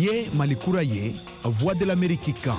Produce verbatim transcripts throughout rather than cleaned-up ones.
Niye Malikura ye, Voix de l'Amérique kan.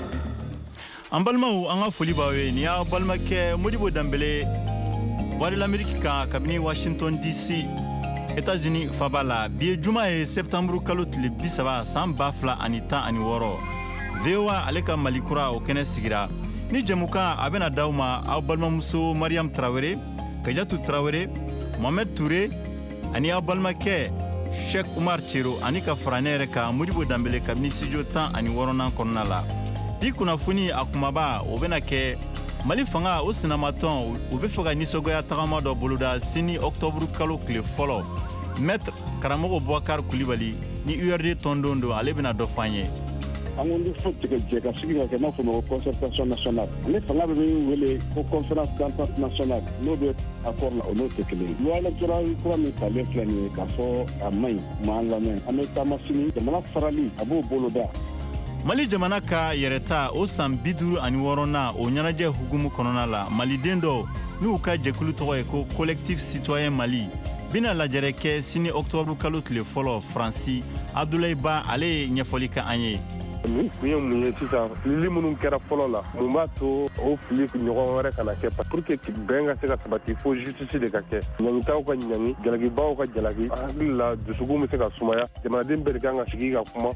An balimaw an ka foli b'aw ye ni y'a balimakɛ Modibo Dembele Voix de l'Amérique kan kabini Washington D C États-Unis faba la bi ye juma ye septembre kalo tile bi saba san ba fila ani tan ani wɔɔrɔ V O A ale ka Malikura o kɛnɛ sigira ni jɛmukan a bɛna d'aw ma aw balimamuso Mariam Traoré Kajatu Traoré Mohamed Touré ani aw balimakɛ Cheikh Oumar Chero ani ka fara ne yɛrɛ kan Modibo Dembele kabini studio tan ani wɔɔrɔnan kɔnɔna la bi kunnafoni a kumaba o bɛna kɛ Mali fanga o sinamatɔn u bɛ fɛ ka nisɔngoya tagama dɔ boloda sini octobre kalo tile fɔlɔ Maître Karamɔgɔ Boubacar Coulibaly ni U R D tɔndon don ale bɛna dɔ fɔ an ye. An ko ni fo tigɛ jɛ ka sigi ka kɛ n'a fɔ ma ko concertation nationale ale fanga bɛ min wele ko conférence d'entente nationale n'o bɛ accord la o n'o tɛ kelen ye loi électorale kura min talen filɛ nin ye k'a fɔ a man ɲi m'an lamɛn an bɛ taama sini jamana farali a b'o boloda. Mali jamana ka yɛrɛta o san bi duuru ani wɔɔrɔnan o ɲɛnajɛ hukumu kɔnɔna la maliden dɔw n'u ka jɛkulu tɔgɔ ye ko collectif citoyen Mali bina lajɛrɛ kɛ sini octobre kalo tile fɔlɔ Faransi Abdoulaye Ba ale ye ɲɛfɔli kɛ an ye. Ni kun ye mun ye sisan filili minnu kɛra fɔlɔ la mun b'a to o fili ɲɔgɔn wɛrɛ kana kɛ pour que bɛn ka se ka sabati fo justice de ka kɛ ɲangitaw ka ɲangi jalakibaw ka jalaki hakili la dusukun bɛ se ka sumaya jamanaden bɛɛ de kan ka sigi ka kuma.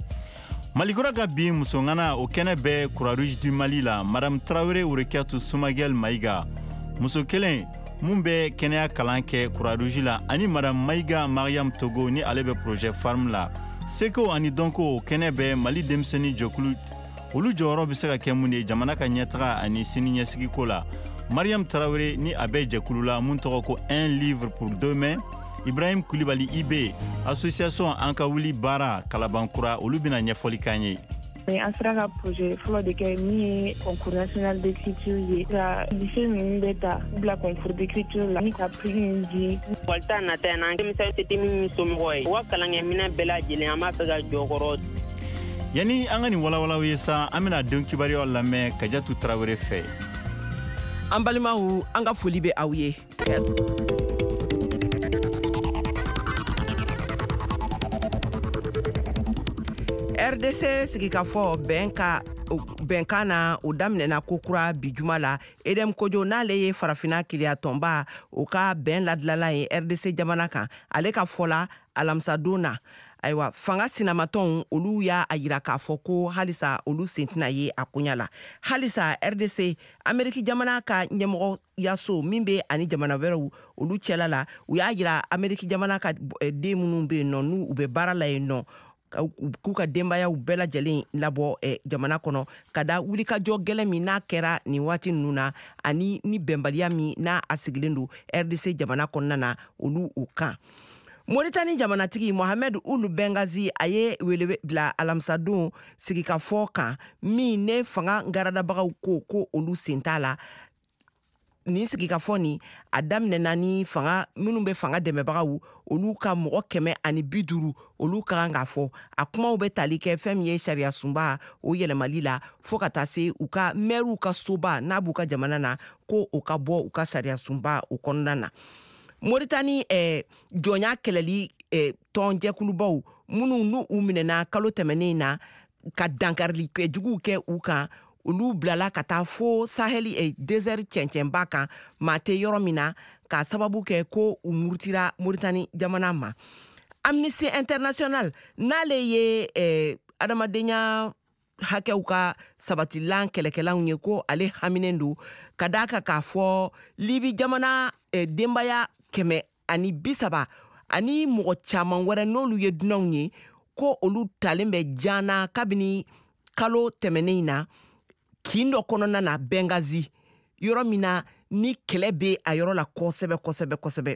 Malikura ka bi musongana o kɛnɛ bɛ Croix Rouge du Mali la Madame Traoré Orekatu Soumagel Maïga muso kelen mun bɛ kɛnɛya kalan kɛ Croix Rouge la ani Madame Maïga Mariam Togo ni ale bɛ projet Farm la Seko ani Donko kɛnɛ bɛ Mali denmisɛnnin jɛkulu olu jɔyɔrɔ bɛ se ka kɛ mun ye jamana ka ɲɛtaga ani siniɲɛsigi ko la Mariam Traoré ni a bɛ jɛkulu la mun tɔgɔ ko un livre pour demain Ibrahim Coulibaly I B association an ka wuli baara Kalabankura olu bɛna ɲɛfɔli k'an ye. An sera ka projet fɔlɔ de kɛ min ye concours national d'écriture ye ka lycée ninnu bɛ ta bila concours d'écriture la ni ka prix min di. Walta nata yan an denmisɛnw tɛ min somɔgɔ ye u ka kalankɛminɛn bɛɛ lajɛlen an b'a fɛ ka jɔ kɔrɔ. Yani an ka nin walawalaw ye sa an bɛna den kibaruyaw lamɛn Kajatu Traoré fɛ. An balimaw an ka foli bɛ aw ye. R D C sigikafɔ bɛnka bɛnkan na o daminɛna kokura bi juma la Edem Kojo n'ale ye farafina kiliya tɔnba o ka bɛn ladilala ye R D C jamana kan ale ka fɔla alamisa don na ayiwa fanga sinamatɔnw olu y'a yira k'a fɔ ko halisa olu sen tɛna ye a koɲa la halisa R D C Ameriki jamana ka ɲɛmɔgɔ yaso min bɛ ani jamana wɛrɛw olu cɛla la u y'a yira Ameriki jamana ka den minnu bɛ yen nɔ n'u u bɛ baara la yen nɔ k'u ka denbayaw bɛɛ lajɛlen labɔ eh, jamana kɔnɔ ka da wulikajɔ gɛlɛn min n'a kɛra nin waati ninnu na ani ni bɛnbaliya min n'a a sigilen don R D C jamana kɔnɔna na olu u kan. Mauritanie jamanatigi Mohamed Ould Bengazi a ye wele bila alamisadon sigikafɔ kan min ne fanga ngaradabagaw ko ko olu sen t'a la. Ni sigikafɔ ni a daminɛna ni fanga minnu bɛ fanga dɛmɛbagaw olu ka mɔgɔ kɛmɛ ani bi duuru olu ka kan k'a fɔ a kumaw bɛ tali kɛ fɛn min ye sariya sunba o yɛlɛmali la fo ka taa se u ka mɛriw ka soba n'a b'u ka jamana na ko o ka bɔ u ka sariya sunba o kɔnɔna na. Mauritanie eh, jɔnya kɛlɛli eh, tɔnjɛkulubaw minnu n'u u minɛna kalo tɛmɛnen na ka dankarili juguw kɛ u kan olu bilala ka taa fo Saheli eh, désert cɛncɛnba kan maa tɛ yɔrɔ min na ka sababu kɛ ko u murutira Mauritanie jamana ma. Amnesty International n'ale ye eh, adamadenya hakɛw ka sabatilan kɛlɛkɛlanw ye ko ale haminen don ka da ka k'a fɔ Libi jamana eh, denbaya kɛmɛ ani bi saba ani mɔgɔ caman wɛrɛ n'olu ye dunanw ye ko olu talen bɛ jana kabini kalo tɛmɛnen na kin dɔ kɔnɔna na Bengazi yɔrɔ min na ni kɛlɛ bɛ a yɔrɔ la kosɛbɛ kosɛbɛ kosɛbɛ.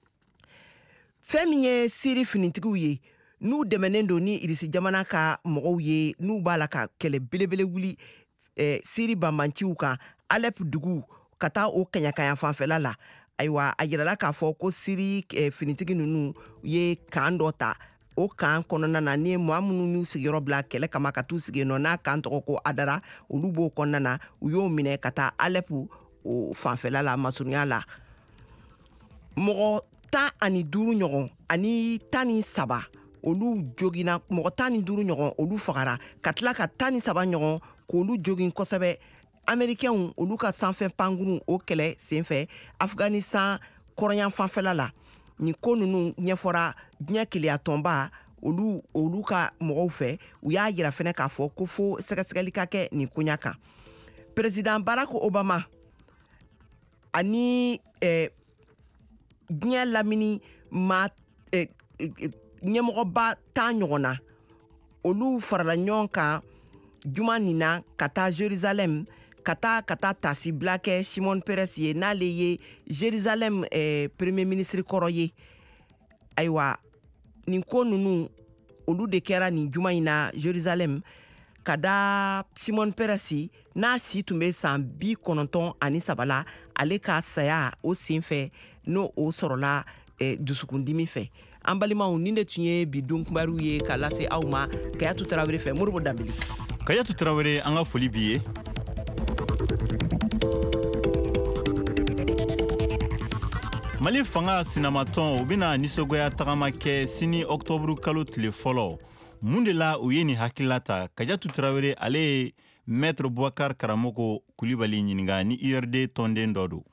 Fɛn min ye Siri finitigiw ye n'u dɛmɛnen don ni Irisi jamana ka mɔgɔw ye n'u b'a la ka kɛlɛ belebele wuli eh, Siri banbanciw kan Alep dugu ka taa o kaɲakaɲa fanfɛla la ayiwa a yirala k'a fɔ ko Siri eh, finitigi ninnu ye kan dɔ ta o kan kɔnɔna na ni mɔgɔ minnu y'u sigiyɔrɔ bila kɛlɛ kama ka t'u sigi nɔ n'a kan tɔgɔ ko Adara olu b'o kɔnɔna na u y'o minɛ ka taa Alep o fanfɛla la masurunya la. Mɔgɔ tan ani duuru ɲɔgɔn ani tan ni saba olu jogina mɔgɔ tan ni duuru ɲɔgɔn olu fagara ka tila ka tan ni saba ɲɔgɔn k'olu jogin kosɛbɛ. Américains olu ka sanfɛ pankuru o kɛlɛ senfɛ Afghanistan kɔrɔyan fanfɛla la. Ni ko nunu ɲɛfɔra diɲɛ keleya tɔnba olu olu ka mɔgɔw fɛ u y'a yira fɛnɛ k'a fɔ ko fo sɛgɛsɛgɛli ka kɛ nin koɲa kan. Président Barack Obama ani eh, diɲɛ lamini ma eh, eh, ɲɛmɔgɔba tan ɲɔgɔn na olu farala ɲɔgɔn kan juma nin na ka taa Jérusalem ka taa ka taa tasibila kɛ Shimon Peres ye n'ale ye Jérusalem eh, premier ministre kɔrɔ ye. Ayiwa nin ko nunu olu de kɛra nin juma in na Jérusalem ka da Shimon Peres n'a si tun bɛ san bi kɔnɔntɔn ani sabala ale ka saya o senfɛ n'o o sɔrɔla eh, dusukundimi fɛ. An balimaw nin de tun ye bi dun kunbariw ye ka lase aw ma Kayatu Tarawele fɛ Moribo Dambili. Kayatu Tarawele an ka foli b'i ye. Mali fanga sinamatɔn u bɛna nisɔgoya tagama kɛ sini ɔktɔburu kalo tile fɔlɔ. Mun de la u ye nin hakilila ta? Kayatu Tarawele ale ye Maître Boubacar Karamoko Kulibali ɲininka ni U R D tɔnden dɔ don.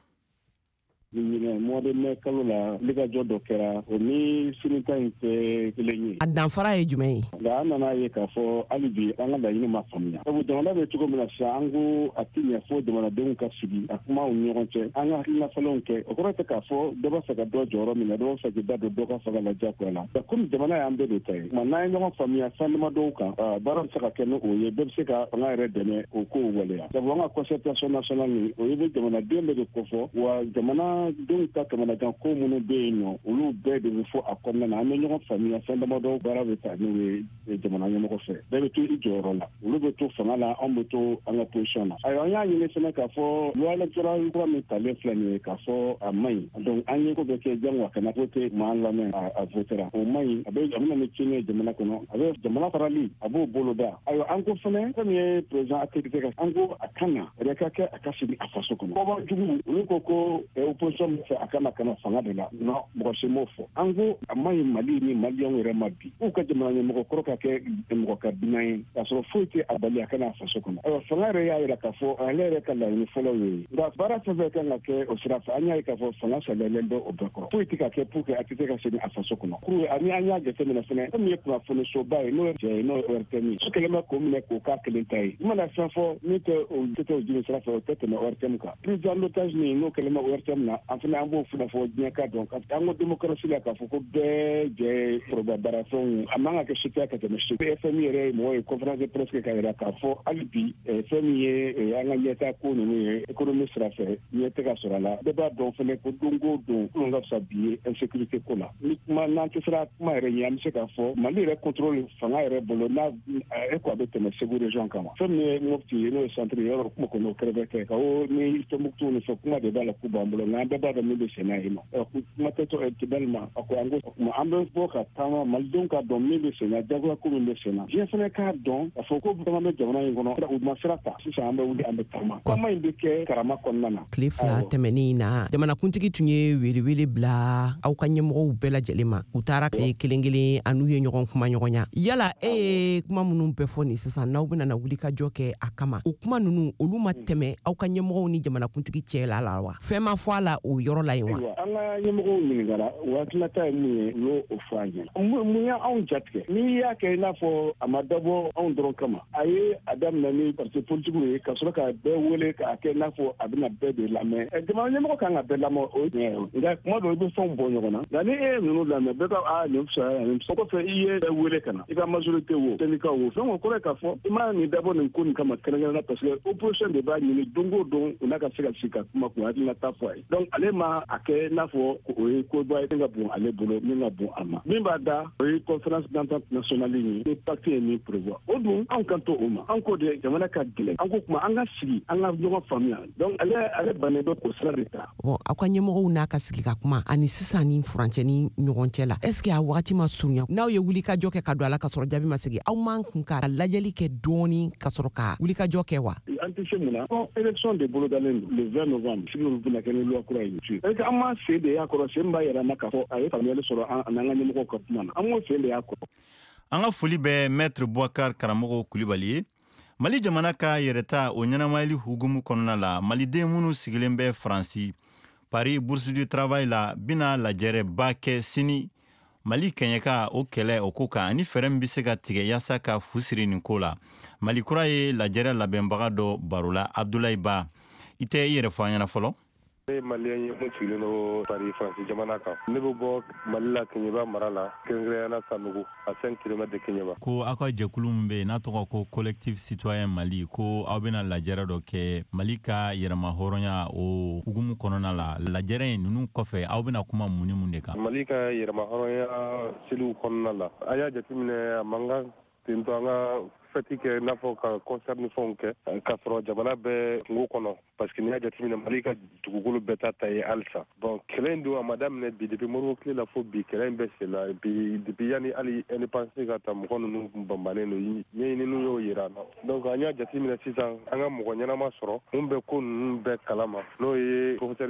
Ɲinɛ mois de mai kalo la likajɔ dɔ kɛra o ni sinita in tɛ kelen ye. A danfara ye jumɛn ye? Nka an nana ye k'a fɔ hali bi an ka laɲini ma faamuya. Sabu jamana bɛ cogo min na sisan an ko a ti ɲɛ fo jamanadenw ka sigi a kuma u ɲɔgɔn cɛ an ka hakilinafalenw kɛ o kɔrɔ tɛ k'a fɔ dɔ b'a fɛ ka dɔ jɔyɔrɔ min na dɔ b'a fɛ k'i da don dɔ ka faga la diyagoya la. Komi jamana y'an bɛɛ de ta ye nka n'an ye ɲɔgɔn faamuya fɛn damadɔw kan baara bɛ se ka kɛ ni o ye bɛɛ bɛ se ka fanga yɛrɛ dɛmɛ o kow waleya. Sabu an ka concertation nationale nin o ye bɛ jamanaden bɛɛ de kofɔ wa jamanadenw ka jamanajan ko minnu bɛ yen nɔ olu bɛɛ de bɛ fɔ a kɔnɔna na an bɛ ɲɔgɔn faamuya fɛn damadɔ baara bɛ taa n'o ye jamana ɲɛmɔgɔ fɛ bɛɛ bɛ to i jɔyɔrɔ la olu bɛ to fanga la an bɛ to an ka position na. Ayiwa an y'a ɲini fɛnɛ k'a fɔ loi électorale kura min talen filɛ nin ye k'a fɔ a man ɲi donc an ye ko bɛ kɛ jango a kana ko tɛ maa lamɛn a votera o man ɲi a bɛ a bɛna ni tiɲɛni ye jamana kɔnɔ a bɛ jamana farali a b'o bolo da. Ayiwa an ko fɛnɛ fɛn min ye président activité ka an ko a kan na yɛrɛ ka kɛ a ka sigi a faso kɔnɔ. Kɔba jugu olu ko ko opposition min fɛ a kana kana fanga de la non mɔgɔ si m'o fɔ. An ko a man ɲi Mali ni maliyɛnw yɛrɛ ma bi k'u ka jamana ɲɛmɔgɔ kɔrɔ ka kɛ mɔgɔ ka dunan ye k'a sɔrɔ foyi tɛ a bali a kana a faso kɔnɔ. Ayiwa fanga yɛrɛ y'a yira k'a fɔ ale yɛrɛ ka laɲini fɔlɔ ye nka baara fɛn fɛn kan ka kɛ o sira fɛ an y'a ye k'a fɔ fanga salalen bɛ o bɛɛ kɔrɔ foyi tɛ ka kɛ pour que a tɛ se ka segin a faso kɔnɔ. Kuru ani an y'a jateminɛ fɛnɛ fɛn min ye kunnafoni soba ye n'o ye jɛ ye n'o ye O R T M ye so kɛlen bɛ k'o minɛ k'o k'a kelen ta ye i mana fɛn fɔ min tɛ o tɛ tɛ o jiri sira fɛ o tɛ tɛmɛ O R T M kan. Président d'otage nin n'o kɛlen bɛ O R T M na an fɛnɛ an b'o fana fɔ diɲɛ ka dɔn parce que an ko démocratie la k'a fɔ ko bɛɛ jɛ foroba baarafɛnw a man ka kɛ sitiya ka tɛmɛ si F M I yɛrɛ ye mɔgɔ ye conférence de presse kɛ ka yira k'a fɔ hali bi fɛn min ye an ka ɲɛtaa ko ninnu ye économie sira fɛ ɲɛ tɛ ka sɔrɔ a la bɛɛ b'a dɔn fɛnɛ ko don o don kulon ka fisa bi ye insécurité ko la ni kuma n'an tɛ sera kuma yɛrɛ ɲɛ an bɛ se k'a fɔ Mali yɛrɛ contrôle fanga yɛrɛ bolo n'a e ko a bɛ tɛmɛ Segu région kan fɛn min ye Mopti ye n'o ye centre ye yɔrɔ kuma kɔni o kɛrɛfɛ kɛ ka o ni Tombouctou ni fɛ kuma de b'a la k'u b'an bolo nka an bɛɛ b'a dɔn min bɛ sen n'a ye nɔ kuma tɛ to Kidali ma a ko an ko an bɛ bɔ ka taama Malidenw k'a dɔn min bɛ sen na jagoya ko min bɛ sen na diɲɛ fɛnɛ k'a dɔn k'a fɔ ko caman bɛ jamana in kɔnɔ u ma sira ta sisan an bɛ wuli an bɛ taama kuma in bɛ kɛ karama kɔnɔna na. Tile fila tɛmɛnen na jamanakuntigi tun ye welewele bila aw ka ɲɛmɔgɔw bɛɛ lajɛlen ma u taara fɛ kelen kelen a n'u ye ɲɔgɔn kuma ɲɔgɔn ya yala e ye kuma minnu bɛɛ fɔ nin sisan n'aw bɛna na wuli ka jɔ kɛ a kama o kuma ninnu olu ma tɛmɛ aw ka ɲɛmɔgɔw ni jamanakuntigi cɛ la la wa fɛn ma fɔ a la o yɔrɔ la yen wa. An ka ɲɛmɔgɔw ɲininkara o hakilinata ye mun ye u y'o fɔ an ɲɛna mun y'anw jatigɛ n'i y'a kɛ i n'a fɔ a ma dabɔ anw dɔrɔn kama a ye a daminɛ ni parti politigiw ye ka sɔrɔ ka bɛɛ wele k'a kɛ i n'a fɔ a bɛna bɛɛ de lamɛn jamana ɲɛmɔgɔ kan ka bɛɛ lamɛn o ye tiɲɛ ye nka kuma dɔw i bɛ fɛnw bɔ ɲɔgɔn na nka ni e ye ninnu lamɛn bɛɛ ka a nin fisaya nin o kɔfɛ i ye bɛɛ wele ka na i ka majorité wo syndicat wo fɛn o kɔrɔ ye k'a fɔ i ma nin dabɔ nin ko nin kama kɛrɛnkɛrɛnnen parce que opposition de b'a ɲini don o don u n'a ka se ka sigi ka kuma k'u hakilinata fɔ a ye donc ale ma a kɛ i n'a fɔ o ye koba ye min ka bon ale bolo min ka bon a ma min b'a da o ye conférence d'entente nationale ye ni pacte ye min prévoit o dun anw kan to o ma an ko de jamana ka gɛlɛn an ko kuma an ka sigi an ka ɲɔgɔn faamuya donc ale ale bannen bɛ k'o sira de ta. Bon aw ka ɲɛmɔgɔw n'a ka sigi ka kuma ani sisan ni furancɛ ni ɲɔgɔn cɛ la est ce que a wagati ma surunya n'aw ye wulikajɔ kɛ ka don a la ka sɔrɔ jaabi ma segi aw man kun ka lajɛli kɛ dɔɔni ka sɔrɔ ka wulikajɔ kɛ wa. an tɛ se mun na ko élection de bolo dalen don le vingt novembre sigiw bɛna kɛ ni loi kura ye ci e ka amma se de ya kɔrɔ sen ba yɛrɛ na ka fɔ a ye faamuyali sɔrɔ an an ka ɲɛmɔgɔw ka kuma na an m'o sen de y'a kɔrɔ. An ka foli bɛ maître Boubacar Karamɔgɔ Kulibali ye. Mali jamana ka yɛrɛta o ɲɛnamayali hukumu kɔnɔna la maliden minnu sigilen bɛ Faransi Paris Bourse du Travail la bina lajɛrɛba kɛ sini Mali kɛɲɛka o kɛlɛ o ko kan ani fɛɛrɛ min bɛ se ka tigɛ yaasa ka fu siri nin ko la. Mali kura ye lajɛrɛ labɛnbaga dɔ baro la Abdoulaye Ba. I tɛ i yɛrɛ fɔ an ɲɛna fɔlɔ? Ne malien ye mun sigilen do Paris Faransi jamana kan. Ne bɛ bɔ Mali la Keɲeba mara la kɛrɛnkɛrɛnyana Sanogo a cinq kilomètres de Keɲeba. Ko aw ka jɛkulu min bɛ yen n'a tɔgɔ ko collectif citoyen Mali ko aw bɛna lajɛrɛ dɔ kɛ Mali ka yɛrɛma hɔrɔnya o hukumu kɔnɔna la. Lajɛrɛ in ninnu kɔfɛ aw bɛna kuma mun ni mun de kan? Mali ka yɛrɛma hɔrɔnya seliw kɔnɔna la. A y'a jateminɛ a man kan tentɔ an ka fɛti kɛ n'a fɔ ka concert ni fɛnw kɛ k'a sɔrɔ jamana bɛɛ kungo kɔnɔ parce que n'i y'a jateminɛ Mali ka dugukolo bɛɛ ta ta ye halisa. Bon kɛlɛ in don a ma daminɛ bi depuis Modibo tile la fo bi kɛlɛ in bɛɛ sen na bi depuis yani hali indépendance ka ta mɔgɔ ninnu banbannen don ɲɛɲininiw y'o yira an na. Donc an y'a jateminɛ sisan an ka mɔgɔ ɲɛnama sɔrɔ mun bɛ ko ninnu bɛɛ kalama n'o ye professeur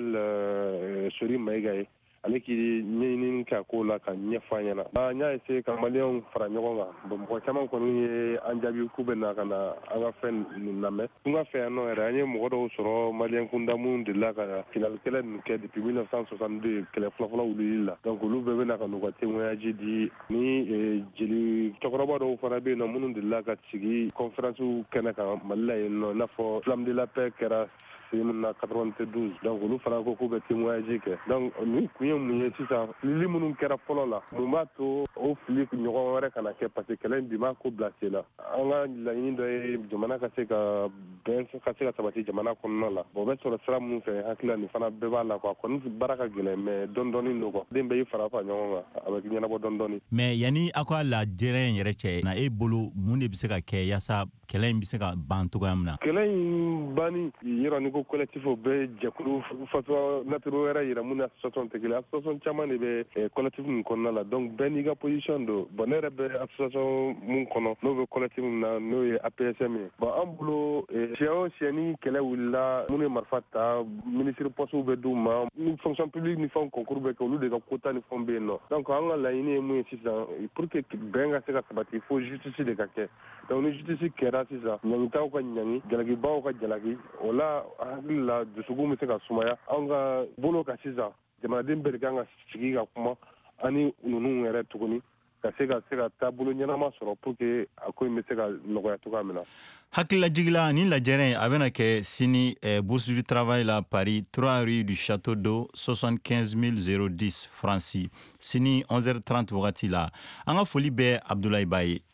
Ismaël Sori Mayiga ye. Ale k'i ɲɛɲinini kɛ a ko la ka ɲɛfɔ an ɲɛna. N y'a essayé ka maliyɛnw fara ɲɔgɔn kan. Bon mɔgɔ caman kɔni ye an jaabi k'u bɛ na ka na an ka fɛn nin lamɛn. Tun ka fɛ yan nɔ yɛrɛ an ye mɔgɔ dɔw sɔrɔ maliyɛn kunda minnu delila ka finale kɛlɛ ninnu kɛ depuis mille neuf cent soixante-deux kɛlɛ fɔlɔfɔlɔ wulili la. Donc olu bɛɛ bɛ na ka n'u ka témoignage di ni jeli cɛkɔrɔba dɔw fana bɛ yen nɔ minnu delila ka sigi conférence kɛnɛ kan Mali la yen nɔ i n'a fɔ Flamme de la Paix kɛra na quatre-vingt-douze donc olu fana ko k'u bɛ témoignage kɛ donc ni kun ye mun ye sisan filili minnu kɛra fɔlɔ la mun b'a to o fili ɲɔgɔn wɛrɛ kana kɛ parce que kɛlɛ in bi ma ko bila sen la an ka laɲini dɔ ye jamana ka se ka bɛn ka se ka sabati jamana kɔnɔna la bon o bɛ sɔrɔ sira minnu fɛ hakili nin fana bɛɛ b'a la quoi kɔni baara ka gɛlɛn mais dɔɔni dɔɔni don quoi den bɛɛ y'i fara fara ɲɔgɔn kan a bɛ ɲɛnabɔ dɔɔni dɔɔni. Mais yanni aw ka lajɛrɛ in yɛrɛ cɛ na e bolo mun de bɛ se ka kɛ yaasa kɛlɛ in bɛ se ka ban cogoya min na? Kɛlɛ in banni yɔrɔ ni ko collectif o bɛ jɛkulu fatwa naturu wɛrɛ yira mun na association tɛ kelen association caman de bɛ collectif min kɔnɔna la donc bɛɛ n'i ka position don bon ne yɛrɛ bɛ association mun kɔnɔ n'o bɛ collectif min na n'o ye A P S M ye bon an bolo siɲɛ o siɲɛ ni kɛlɛ wulila minnu ye marifa ta ministre poste bɛ d'u ma ni fonction publique ni fɛnw concours bɛ kɛ olu de ka quota ni fɛnw bɛ yen nɔ donc an ka laɲini ye mun ye sisan pour que bɛn ka se ka sabati fo justice de ka kɛ donc ni justice kɛra sisan ɲangitaw ka ɲangi jalakibaw ka jalaki o la hakili la dusukun bɛ se ka sumaya an ka bolo ka sisan jamanaden bɛɛ de kan ka sigi ka kuma ani ninnu yɛrɛ tuguni ka se ka se ka taabolo ɲɛnama sɔrɔ pour que a ko in bɛ se ka nɔgɔya cogoya min na. Hakililajigila ni lajɛrɛ a bɛna kɛ sini Bourse du Travail la Paris trois rue du Château d'Eau soixante-quinze mille dix francs sini onze heures trente wagati la an ka foli bɛ Abdoulaye Ba ye.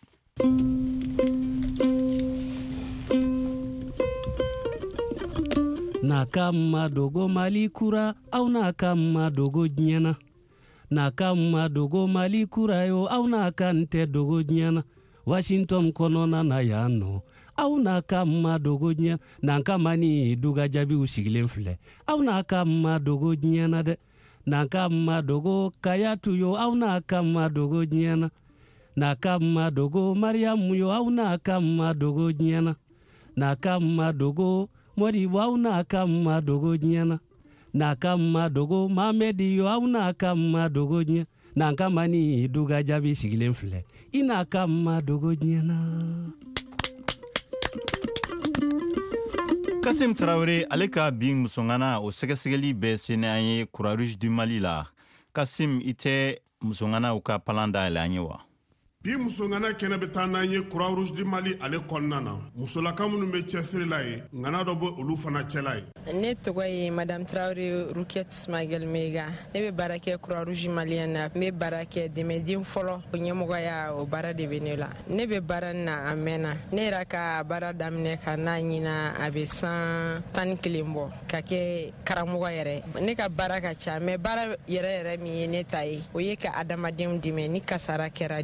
Naka madogo Mali kura au naka madogo nyana naka madogo Mali kura yo au naka nte dogo nyana Washington konona na yano au naka madogo nyana nanka mani duga jabi usigilen filɛ au naka madogo nyana de naka madogo kayatu yo au naka madogo nyana naka madogo Mariam yo au naka madogo nyana naka madogo Mori wau na kama dogo nyana na kama dogo Mamedi yo au na kama dogo nyana na kama ni duga jabi sigilen filɛ ina kama dogo nyana. Kasim Traoré ale ka bi musongana o sɛgɛsɛgɛli bɛɛ sene an ye Croix Rouge du Mali la. Kasim i tɛ musongana u ka palan dayɛlɛ an ye wa? Bi musongana kɛnɛ bɛ taa n'an ye Croix Rouge du Mali ale kɔnɔna na musolaka minnu bɛ cɛsiri la ye ngana dɔ bɔ olu fana cɛla ye. Ne tɔgɔ ye Madame Traoré Roukette Sumagel Mega. Ne bɛ baara kɛ Croix Rouge Malienne na. N bɛ baara kɛ dɛmɛden fɔlɔ o ɲɛmɔgɔya o baara de bɛ ne la. Ne bɛ baara na a mɛnna. Ne yɛrɛ ka baara daminɛ ka n'a ɲina a bɛ san tan ni kelen bɔ ka kɛ karamɔgɔ yɛrɛ. Ne ka baara ka ca mais baara yɛrɛ yɛrɛ min ye ne ta ye o ye ka adamadenw dɛmɛ ni kasara kɛra dɛmɛden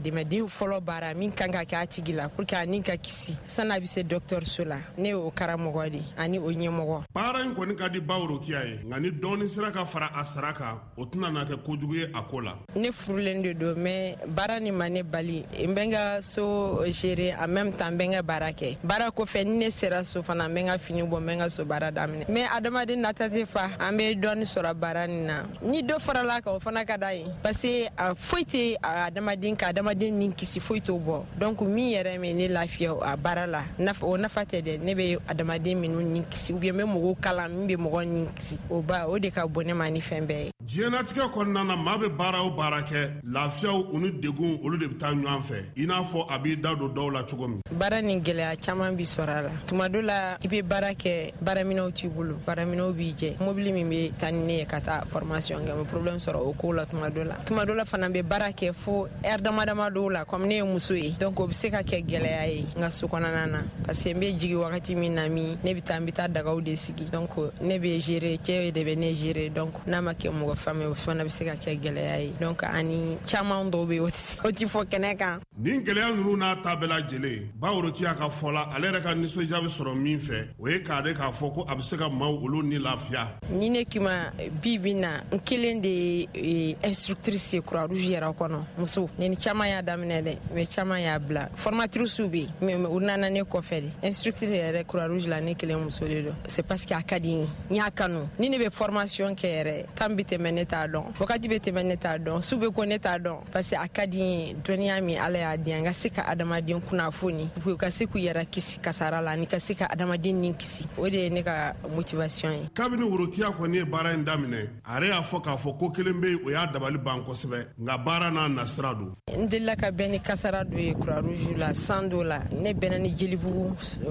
fɔlɔ baara min kan ka kɛ a tigi la pour que ani ka kisi san'a bɛ se dɔgɔtɔrɔso la ne y'o karamɔgɔ de ani o ɲɛmɔgɔ. baara in kɔni ka di Baworokiya ye nka ni dɔɔni sera ka fara a sara kan o tɛna na kɛ kojugu ye a ko la. ne furulen de don mais baara ni ma ne bali n bɛ n ka so gérer en même temps n bɛ n ka baara kɛ baara kɔfɛ ni ne sera so fana n bɛ n ka fini bɔ n bɛ n ka so baara daminɛ mais adamaden nata tɛ fa an bɛ dɔɔni sɔrɔ baara nin na ni dɔ farala kan o fana ka d'a ye parce que foyi tɛ adamaden ka adamaden ni kisi foyi t'o bɔ donc min yɛrɛ min ne lafiya a baara la o nafa tɛ dɛ ne bɛ adamaden minnu ni kisi ou bien n bɛ mɔgɔw kalan min bɛ mɔgɔ ni kisi o ba o de ka bon ne ma ni fɛn bɛɛ ye. diɲɛnatigɛ kɔnɔna na maa bɛ baara o baara kɛ lafiyaw u ni degun olu de bɛ taa ɲɔgɔn fɛ i n'a fɔ a b'i da don dɔw la cogo min. baara ni gɛlɛya caman bi sɔrɔ a la tuma dɔ la i bɛ baara kɛ baaraminɛw t'i bolo baaraminɛw b'i jɛ mobili min bɛ taa ni ne ye ka taa formation kɛ n bɛ problème sɔrɔ o ko la tuma dɔ la tuma dɔ la fana bɛ baara kɛ fo heure dama dama dɔw la comme ne ye muso ye donc o bɛ se ka kɛ gɛlɛya ye n ka so kɔnɔna na parce que n bɛ jigin wagati min na min ne bɛ taa n bɛ taa dagaw de sigi donc ne bɛ gérer cɛ de bɛ ne gérer donc n'a ma kɛ mɔgɔ faamuya o fana bɛ se ka kɛ gɛlɛya ye donc ani caman dɔw bɛ yen o ti fɔ kɛnɛ kan. nin gɛlɛya ninnu n'a ta bɛɛ lajɛlen Baworokiya ka fɔ la ale yɛrɛ ka nisɔndiya bɛ sɔrɔ min fɛ o ye k'a de k'a fɔ ko a bɛ se ka maaw olu ni lafiya. ni ne k'i ma bi bi na n kelen de ye instructrice ye Croix Rouge yɛrɛ kɔnɔ muso ne ni caman y'a daminɛ dɛ mais caman y'a bila formatrice bɛ yen mais u nana ne kɔfɛ de instructrice yɛrɛ Croix Rouge la ne kelen muso de don c'est parce que a ka di n ye n y'a kanu ni ne bɛ formation kɛ yɛrɛ temps bɛ tɛmɛ ne t'a dɔn wagati bɛ tɛmɛ ne t'a dɔn su bɛ ko ne t'a dɔn parce que a ka di n ye dɔnniya min Ala y'a di yan n ka se ka adamaden kunnafoni u ka se k'u yɛrɛ kisi kasara la ani ka se ka adamaden ni kisi o de ye ne ka motivation ye. kabini Worokiya kɔni ye baara in daminɛ a yɛrɛ y'a fɔ k'a fɔ ko kelen bɛ yen o y'a dabali ban kosɛbɛ nka baara n'a nasira don. n delila ka bɛn ni kasara dɔ ye Croix Rouge la san dɔ la ne bɛnna ni Jelibugu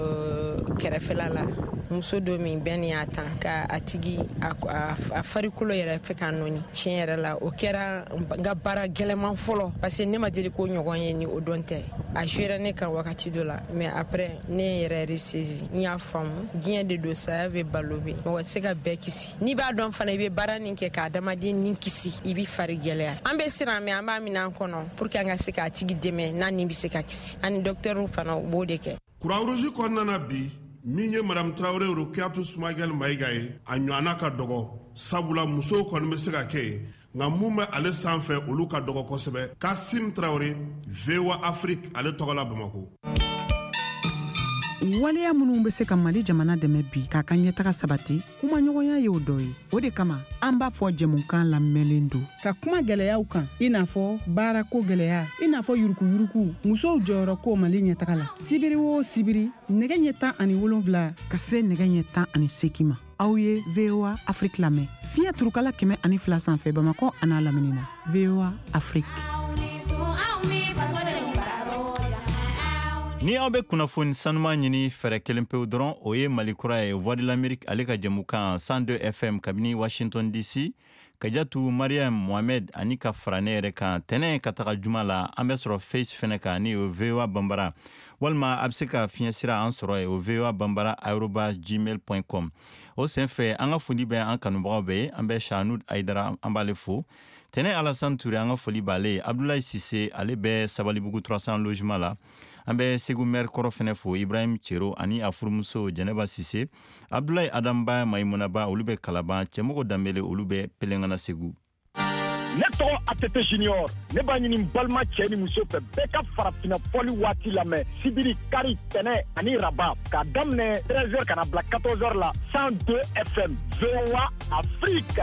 kɛrɛfɛla la muso dɔ min bɛn ni y'a tan ka a tigi a farikolo yɛrɛ fɛ ka nɔni tiɲɛ yɛrɛ la o kɛra n ka baara gɛlɛman fɔlɔ parce que ne ma deli ko ɲɔgɔn ye ni o dɔn tɛ a jouera ne kan wagati dɔ la mais après ne yɛrɛ ressaisi n y'a faamu diɲɛ de don saya bɛ balo bɛ mɔgɔ tɛ se ka bɛɛ kisi n'i b'a dɔn fana i bɛ baara nin kɛ ka adamaden ni kisi i bɛ fari gɛlɛya an bɛ siran mais an b'a minɛ an kɔnɔ pour que an ka se k'a tigi dɛmɛ n'a ni bɛ se ka kisi ani docteur fana u b'o de kɛ. Croix Rouge kɔnɔna na bi min ye Madame Traoré Rukiyatu Sumagɛl Mayiga ye a ɲɔgɔnna ka dɔgɔ sabula musow kɔni bɛ se ka kɛ yen nka mun bɛ ale sanfɛ olu ka dɔgɔ kosɛbɛ. Kasim Traoré V O A Afrique ale tɔgɔ la Bamako. waleya minnu bɛ se ka Mali jamana dɛmɛ bi k'a ka ɲɛtaga sabati kuma ɲɔgɔnya ye o dɔ ye o de kama an b'a fɔ jɛmukan lamɛnlen don ka kuma gɛlɛyaw kan i n'a fɔ baarako gɛlɛya i n'a fɔ yurukuyuruku musow jɔyɔrɔ ko Mali ɲɛtaga la sibiri o sibiri nɛgɛ ɲɛ tan ani wolonwula ka se nɛgɛ ɲɛ tan ani seegin ma aw ye V O A Afrique lamɛn fiɲɛ turukala kɛmɛ ani fila sanfɛ Bamakɔ a n'a lamini na V O A Afrique. ni aw bɛ kunnafoni sanuma ɲini fɛrɛ kelen pewu dɔrɔn o ye Mali kura ye Voix de l'Amérique ale ka jɛmukan cent deux F M kabini Washington D C Kajatu Mariam Mohamed ani ka fara ne yɛrɛ kan tɛnɛ ka taga juma la an bɛ sɔrɔ Face fɛnɛ kan ni o V O A Bambara walima a bɛ se ka fiɲɛ sira an sɔrɔ ye o V O A Bambara arobase gmail point com o senfɛ an ka foli bɛ an kanubagaw bɛ ye an bɛ Shanud Aidara an b'ale fo tɛnɛ Alassane Touré an ka foli b'ale Abdoulaye Sise ale bɛ Sabalibugu trois cents logement la an bɛ Segu maire kɔrɔ fɛnɛ fo Ibrahim Cero ani a furumuso Jɛnɛba Sise Abdoulaye Adamba Maimunaba olu bɛ Kalaban Cɛmɔgɔ Danbele olu bɛ Pelengana Segu. Ne tɔgɔ A T T Junior ne b'a ɲini balima cɛ ni muso fɛ bɛɛ ka farafinna fɔli waati lamɛn sibiri kari tɛnɛ ani raba k'a daminɛ treize heures kana bila quatorze heures la cent deux F M V O A Afrique.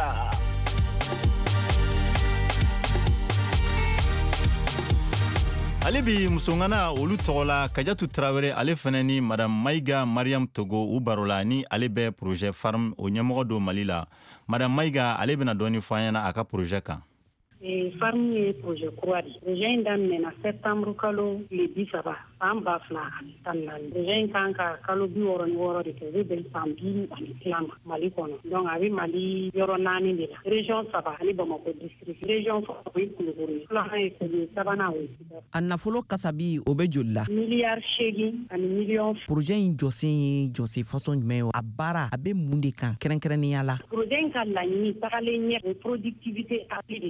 ale bi musongana olu tɔgɔ la Kajatu Traoré ale fɛnɛ ni Madame Mayiga Mariam Togo u barola ni ale bɛ projet Farm o ɲɛmɔgɔ do Mali la Madame Mayiga ale bɛna dɔɔni fɔ an ɲɛna a ka projet kan. Farm ye projet kura de projet in daminɛna septembre kalo le bi saba san ba fila ani tan naani projet in kan ka kalo bi wɔɔrɔ ni wɔɔrɔ de kɛ o bɛ bɛn san duuru ani tila ma Mali kɔnɔ donc a bɛ Mali yɔrɔ naani de la région saba ani Bamakɔ district région fɔlɔ o ye Kulukoro ye filanan ye Segu ye sabanan o ye Sida. A nafolo kasabi o bɛ joli la. miliyari seegin ani miliyɔn. projet in jɔsen ye jɔsen façon jumɛn ye a baara a bɛ mun de kan kɛrɛnkɛrɛnnenya la. projet in ka laɲini tagalen ɲɛ o productivité rapide o ye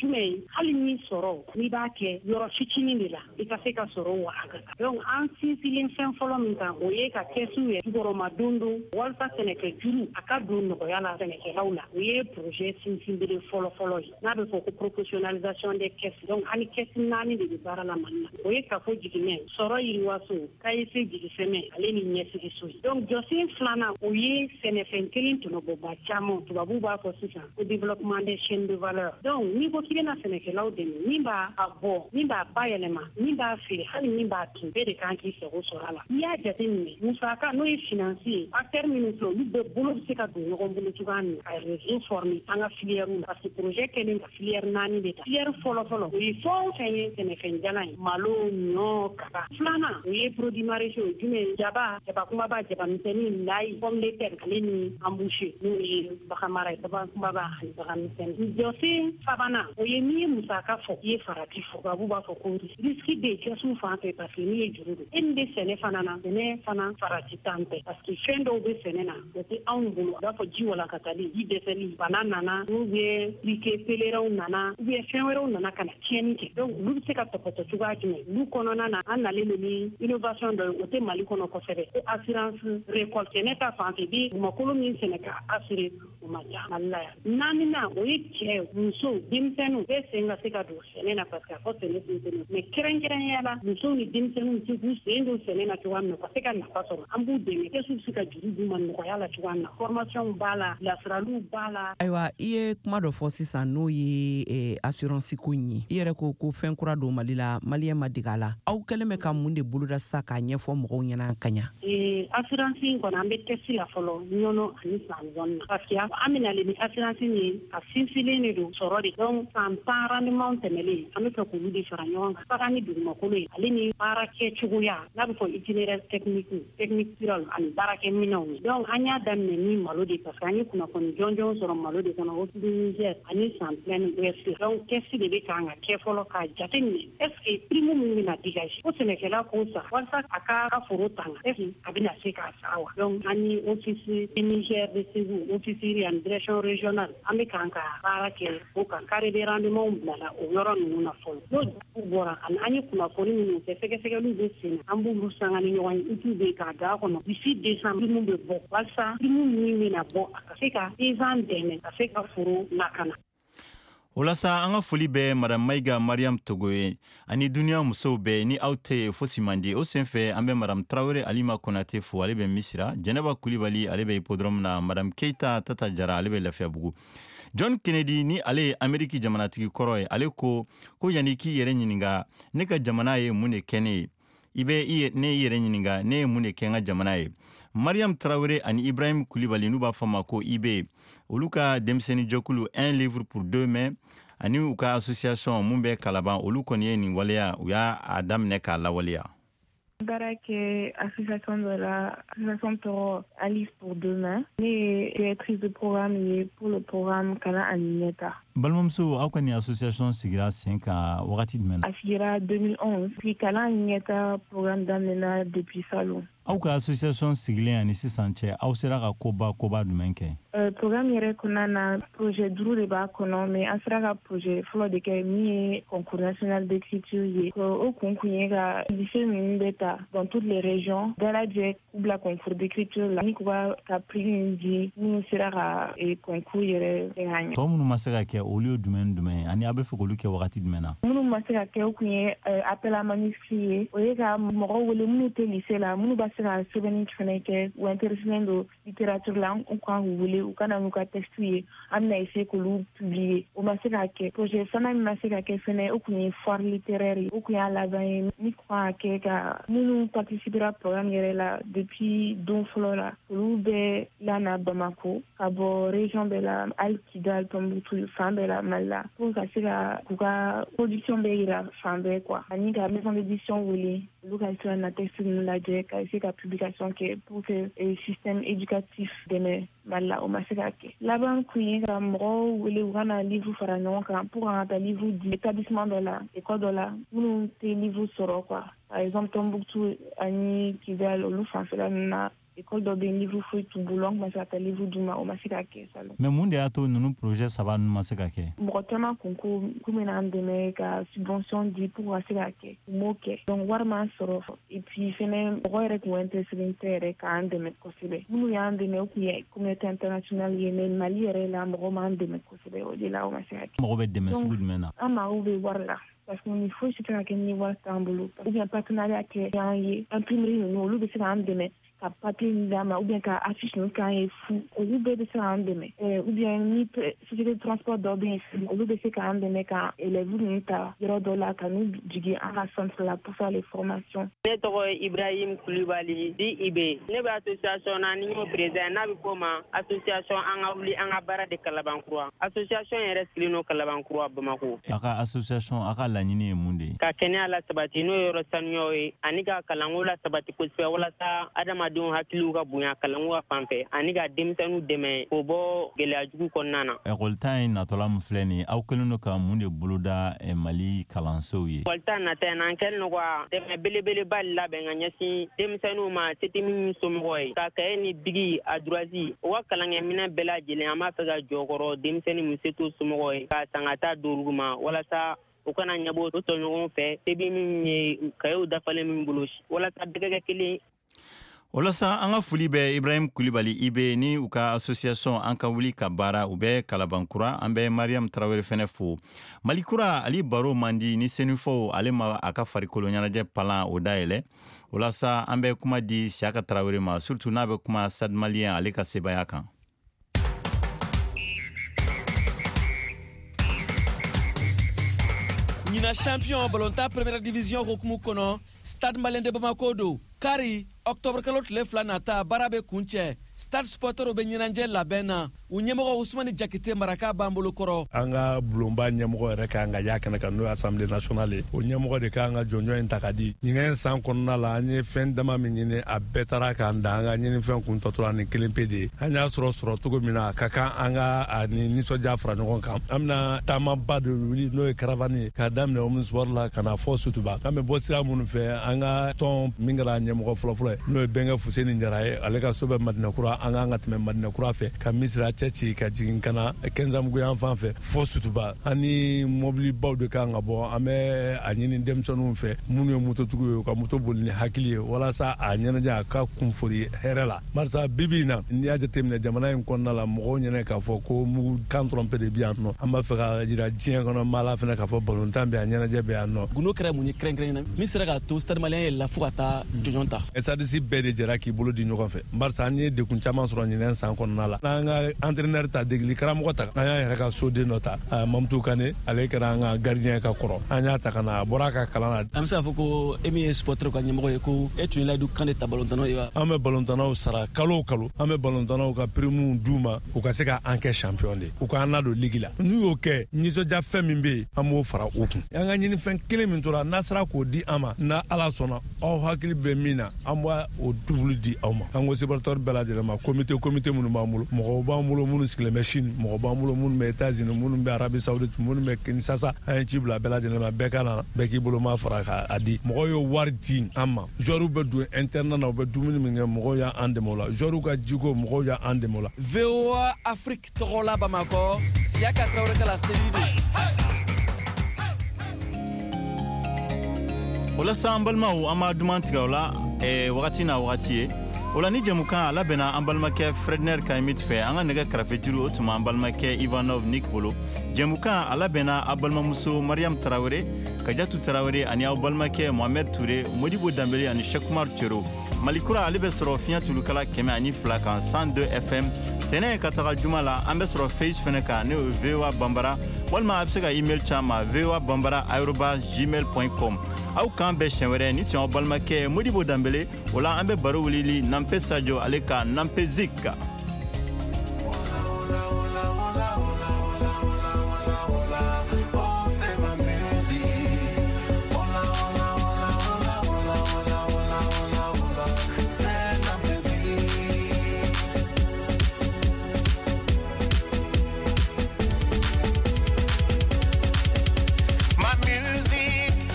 jumɛn hali ni sɔrɔ n'i b'a kɛ yɔrɔ fitinin de la i ka se ka sɔrɔ waga donc an sinsilen fɛn fɔlɔ min kan o ye ka kɛsu ye jukɔrɔma don don walasa sɛnɛkɛ juru a ka don nɔgɔya la sɛnɛkɛlaw la o ye projet sinsinbere fɔlɔ fɔlɔ ye n'a bɛ fɔ ko professionnalisation des caisses donc ani kɛsi naani de bɛ baara la Mali la o ye kafo jiginɛ sɔrɔ yiriwaso kayise jigisɛmɛ ale ni ɲɛsigi so ye donc jɔsen filanan o ye sɛnɛfɛn kelen tɔnɔbɔba caman tubabu b'a fɔ sisan ko développement des chaînes de valeur donc n'i ko k'i bɛna sɛnɛkɛlaw dɛmɛ min b'a a bɔ min b'a bayɛlɛma min b'a feere hali min b'a tun bɛɛ de kan k'i sago sɔrɔ a la n'i y'a jateminɛ musaka n'o ye finance ye acteur minnu filɛ olu bɛɛ bolo bɛ se ka don ɲɔgɔn bolo cogoya min ka réseau former an ka filière la parce que projet kɛlen ka filière naani de ta filière fɔlɔ fɔlɔ o ye fɛn o fɛn ye sɛnɛfɛn jalan ye malo ɲɔ kaba filanan o ye produit maraîcher o jumɛn jaba jaba kumaba jaba misɛnnin layi pomme de terre ale ni embouché n'o ye bagan mara ye bagan kumaba ani bagan misɛnnin jɔsen sabanan o ye min ye musaka fɔ i ye farati fɔ tubabu b'a fɔ ko risque bɛ kɛsu fan fɛ parce que n'i ye juru don e min bɛ sɛnɛ fana na sɛnɛ fana farati tan tɛ parce que fɛn dɔw bɛ sɛnɛ na o tɛ anw bolo a b'a fɔ ji walankatali ji dɛsɛli bana nana ou bien prike peleraw nana ou bien fɛn wɛrɛw nana ka na tiɲɛni kɛ donc olu bɛ se ka tɔpɔtɔ cogoya jumɛn olu kɔnɔna na an nalen don ni innovation dɔ ye o tɛ Mali kɔnɔ kosɛbɛ ko assurance récolte sɛnɛ ta fan fɛ bi dugumakolo min sɛnɛ ka assurer o ma ca Mali la yan naaninan o ye cɛ muso denmisɛnninw bɛɛ sen ka se ka don sɛnɛ na parce que a fɔ sɛnɛ denmisɛnninw mais kɛrɛnkɛrɛnnenya la musow ni denmisɛnninw se k'u sen don sɛnɛ na cogoya min na u ka se ka nafa sɔrɔ an b'u dɛmɛ kɛsu bɛ se ka juru d'u ma nɔgɔya la cogoya min na formation b'a la bilasiraliw b'a la. Ayiwa i ye kuma dɔ fɔ sisan n'o ye eh, assurance ko in ye i yɛrɛ ko ko fɛn kura don Mali la maliyɛn ma dege a la aw kɛlen bɛ ka mun de boloda sisan k'a ɲɛfɔ mɔgɔw ɲɛna ka ɲa. Eh, assurance in kɔni an bɛ tɛsi la fɔlɔ ɲɔnɔ ani san zɔn na parce que an bɛnalen ni assurance ye a sinsinlen de don sɔrɔ de donc san tan rendement tɛmɛlen an bɛ fɛ k'olu de fara ɲɔgɔn kan faga ni dugumakolo ye ale ni baara kɛ cogoya n'a bɛ fɔ itinéraire technique technique rural ani baarakɛ minɛnw ye donc an y'a daminɛ ni malo de parce que an ye kunnafoni jɔnjɔn sɔrɔ malo de kɔnɔ o Niger ani san pleine ouest donc kɛsi de bɛ kan ka kɛ fɔlɔ k'a jateminɛ est ce que prime min bɛna dégage ko sɛnɛkɛla k'o sa walasa a ka ka foro tanga est ce que a bɛna se k'a sa wa donc an ni office Niger de Segu office ani direction régionale an bɛ kan ka baara kɛ o kan carré de rendement bilala o yɔrɔ ninnu na fɔlɔ n'o bɔra ani an ye kunnafoni minnu kɛ sɛgɛsɛgɛliw bɛ sen na an b'olu sanga ni ɲɔgɔn ye utu bɛ k'a da kɔnɔ d'ici décembre prime bɛ bɔ walasa prime min bɛna bɔ a ka se ka paysan dɛmɛ ka se ka foro lakana. O la sa an ka foli bɛ Madame Maïga Mariam Togo ye ani duniya musow bɛɛ ni aw tɛ fo simandi o senfɛ an bɛ Madame Traoré Alima Konate fo ale bɛ Misira Jɛnɛba Kulibali ale bɛ hippodrome na Madame Keita Tata Jara ale bɛ Lafiyabugu John Kennedy ni ale ye Ameriki jamanatigi kɔrɔ ye ale ko ko yani k'i yɛrɛ ɲininka ne ka jamana ye mun de kɛ ne ye i bɛ i ne yɛrɛ ɲininka ne ye mun de kɛ n ka jamana ye Mariam Traoré ani Ibrahim Kulibali n'u b'a fɔ ma ko I B olu ka denmisɛnnin jɛkulu un livre pour deux mains ani u ka association mun bɛ Kalaban olu kɔni ye nin waleya u y'a a daminɛ k'a lawaleya. baara kɛ association dɔ la association tɔgɔ un livre pour deux mains ne ye directrice de programme ye pour le programme kalan ani ɲɛta. Balimamuso aw ka nin association sigira sen kan wagati jumɛn na? A sigira deux mille onze puis kalan ani ɲɛta programme daminɛna depuis salon. Aw ka association sigilen ani sisan cɛ aw sera ka koba koba jumɛn kɛ? Euh, programme yɛrɛ kɔnɔna na projet duuru de b'a kɔnɔ mais an sera ka projet fɔlɔ de kɛ min ye concours national d'écriture ye o kun kun ye ka lycée minnu bɛ ta dans toutes les régions bɛɛ lajɛ k'u bila concours d'écriture la ni k'u ka ka prix min di minnu sera ka concours yɛrɛ kɛ ka ɲɛ. Tɔ minnu ma se ka kɛ olu ye jumɛn jumɛn ani aw bɛ fɛ k'olu kɛ wagati jumɛn na? Minnu ma se ka kɛ o kun ye appel à manuscrit ye o ye ka mɔgɔw wele minnu tɛ lycée la minnu b'a se ka sɛbɛnni fana kɛ u intéressenen don littérature la u kan k'u wele u ka na n'u ka texte ye an bɛna essayer k'olu publier o ma se ka kɛ projet fana min ma se ka kɛ fɛnɛ o kun ye foire littéraire ye o kun y'a laban ye ni kan ka kɛ ka minnu participera programme yɛrɛ la depuis don fɔlɔ la olu bɛɛ lana Bamako ka bɔ région bɛɛ la hali Kidal Tombouctou fan bɛɛ la Mali la pour ka se ka k'u ka production bɛɛ yira fan bɛɛ quoi ani ka maison d'édition wele olu ka se ka na texte ninnu lajɛ ka essayer ka publication kɛ pour que système éducatif dɛmɛ Mali la o ma se ka kɛ laban kun ye ka mɔgɔw wele u ka na livre fara ɲɔgɔn kan pour ka taa livre di établissement dɔ la école dɔ la minnu tɛ livre sɔrɔ quoi par exemple Tombouctou ani Kidal olu fanfɛla ninnu na école dɔ bɛ yen livre foyi t'u bolo an tun ma se ka taa livre d'u ma o ma se ka kɛ salon. mais mun de y'a to ninnu projet saba ninnu ma se ka kɛ. mɔgɔ caman kun ko k'u bɛna an dɛmɛ ka subvention di pour ka se ka kɛ u m'o kɛ donc wari m'an sɔrɔ et puis fɛnɛ mɔgɔ yɛrɛ tun intéressé tɛ yɛrɛ k'an dɛmɛ kosɛbɛ minnu y'an dɛmɛ o tun ye communauté internationale ye mais Mali yɛrɛ la mɔgɔ m'an dɛmɛ kosɛbɛ o de la o ma se ka kɛ. mɔgɔ bɛ dɛmɛ sugu jumɛn na. an mago bɛ wari la. parce que ni foyi si tɛ ka kɛ ni wari t'an bolo ou bien partenariat kɛ y'an ye imprimerie ninnu olu bɛ se k'an dɛmɛ ka papier ni d'a ma ou bien ka affiche ninnu k'an ye fu olu bɛɛ bɛ se k'an dɛmɛ ou bien ni société de transport dɔ bɛ yen olu bɛ se k'an dɛmɛ ka élèves ninnu ta yɔrɔ dɔ la ka n'u jigin an ka centre la pour faire les formations. ne tɔgɔ ye Ibrahim Kulibali di Ibe ne bɛ association na ni y'o président n'a bɛ fɔ ma association an ka wuli an ka baara de Kalabankura association yɛrɛ sigilen don Kalabankura Bamako. a ka association a ka laɲini ye mun de ye. ka kɛnɛya la sabati n'o ye yɔrɔ sanuyaw ye ani ka kalanko la sabati kosɛbɛ walasa adamadenw hakiliw ka bonya kalanko ka fanfɛ ani ka denmisɛnninw dɛmɛ k'o bɔ gɛlɛya jugu kɔnɔna na. école tan in natɔla min filɛ nin ye aw kɛlen don ka mun de boloda Mali kalansow ye. école tan nata in na an kɛlen don ka dɛmɛ belebeleba labɛn ka ɲɛsin denmisɛnninw ma se tɛ min somɔgɔ ye ka kaye ni bigi a droisi o ka kalankɛminɛn bɛɛ lajɛlen an b'a fɛ ka jɔ o kɔrɔ denmisɛnnin min se t'o somɔgɔ ye k'a san ka taa d'olu ma walasa u kana ɲɛbɔ o tɔɲɔgɔnw fɛ se bɛ min ye kayew dafalen min bolo walasa bɛɛ ka kɛ kelen. o la sa an ka foli bɛ Ibrahim Kulibali Ibe ni u ka association an ka wuli ka baara u bɛ Kalabankura an bɛ Mariam Tarawele fɛnɛ fo. Malikura ali baro mandi ni senufo ale ma a ka farikolo ɲɛnajɛ palan o dayɛlɛ. O la sa an bɛ kuma di Siaka Tarawele ma surtout n'a bɛ kuma Stade Malien ale ka sebaya kan. Ɲina champion ballonta première division hokumu kɔnɔ Stade Malien de Bamako do kari octobre kalo tile fila nata baara bɛ kuncɛ Stade supporters bɛ ɲɛnajɛ labɛn na u ɲɛmɔgɔ Usmani Jakite maraka b'an bolo kɔrɔ. An ka bulonba ɲɛmɔgɔ yɛrɛ kan ka y'a kɛnɛ kan n'o ye Assemblée nationale ye o ɲɛmɔgɔ de kan ka jɔnjɔn in ta ka di ɲinɛ san kɔnɔna la an ye fɛn dama min ɲini a bɛɛ taara k'an da an ka ɲinifɛn kun tɔ tora ni kelen pe de ye an y'a sɔrɔ sɔrɔ cogo min na a ka kan an ka a ni nisɔndiya fara ɲɔgɔn kan an bɛna taamaba de wuli n'o ye caravane ye k'a daminɛ Omu Sport la ka na fɔ Sutuba an bɛ bɔ sira minnu fɛ an ka tɔn min kɛra ɲɛmɔgɔ fɔlɔfɔlɔ ye n'o ye Bɛnkɛ Fuseni Jara ye ale ka so bɛ Madinakura an kan ka tɛmɛ Madinakura fɛ ka misira cɛ ci ka jigin kana Kɛnzamugu yan fan fɛ fɔ Sutuba ani mobilibaw de kan ka bɔ an bɛ a ɲini denmisɛnninw fɛ minnu ye mototigiw ye ka moto boli ni hakili ye walasa a ɲɛnajɛ a ka kunfori hɛrɛ la barisa bibi in na n'i y'a jateminɛ jamana in kɔnɔna la mɔgɔw ɲɛnɛ k'a fɔ ko mugu kan dɔrɔn pe de bi yan nɔ an b'a fɛ ka jira diɲɛ kɔnɔ maa la fɛnɛ k'a fɔ balontan bɛ yan ɲɛnajɛ bɛ yan nɔ. Gundo kɛra mun ye kɛrɛnkɛrɛnnen na min sera k'a to Stade Malien ye la fo ka taa jɔnjɔn ta. Sadisi bɛɛ de jɛra k'i bolo di ɲɔgɔn fɛ barisa an ye dekun caman sɔrɔ ɲinɛ san kɔnɔna la n'an ka entraîneur ta degeli karamɔgɔ ta an y'a yɛrɛ ka soden dɔ ta Mamutu Kane ale kɛra an ka gardien ka kɔrɔ an y'a ta ka na a bɔra a ka kalan na. An bɛ se k'a fɔ ko e min ye supporter ka ɲɛmɔgɔ ye ko e tun ye Layidu Kane ta balontannaw ye wa. An bɛ balontannaw sara kalo o kalo an bɛ balontannaw ka prime d'u ma u ka se ka an kɛ champion de u k'an ladon ligue la n'u y'o kɛ nisɔndiya fɛn min bɛ yen an b'o fara u kun an ka ɲini fɛn kelen min tora n'a sera k'o di an ma n'a Ala sɔnna aw hakili bɛ min na an b'a o double di aw ma an ko supporter bɛɛ lajɛlen ma comité comité minnu b'an bolo mɔgɔw b'an bolo minnu sigilen bɛ Chine mɔgɔw b'an bolo minnu bɛ États-Unis minnu bɛ Arabie Saoudite minnu bɛ Kinshasa an ye ci bila bɛɛ lajɛlen ma bɛɛ ka na bɛɛ k'i bolo ma fara k'a di mɔgɔw ye wari di an ma joueurs bɛ don internat na u bɛ dumuni min kɛ mɔgɔw y'an dɛmɛ o la joueurs ka jiko mɔgɔw y'an dɛmɛ o la. V O A Afrique tɔgɔ la Bamakɔ Siaka Tarawele ka la seli de. O la sa an balimaw an ma duman tigɛ o la wagati n'a wagati ye o la ni jɛmukan a labɛnna an balimakɛ Fredner Kahimit fɛ an ka nɛgɛ kɛrɛfɛ juru o tuma an balimakɛ Ivanov Nick bolo jɛmukan a labɛnna a balimamuso Mariam Tarawele Kajatu Tarawele ani aw balimakɛ Mohamed Toure Modibo Dambele ani Chekumar Tchero Malikura ale bɛ sɔrɔ fiɲɛ tulukala kɛmɛ ani fila kan cent deux F M tɛnɛ ka taga juma la an bɛ sɔrɔ Face fɛnɛ kan ne ye V O A Bambara walima a bɛ se ka email ca ma v o a bambara arobase gmail point com aw kan bɛɛ siɲɛ wɛrɛ ni tun y'aw balimakɛ Modibo Dambele o la an bɛ baro wulili Nampe Sadio ale ka Nampe Zik.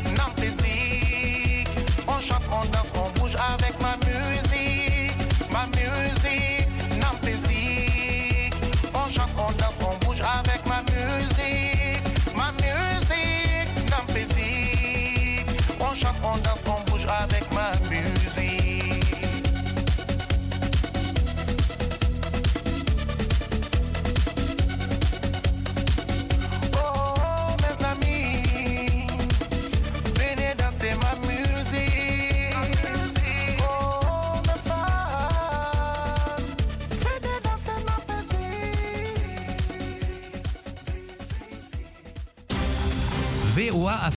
Avec ma musique, ma voix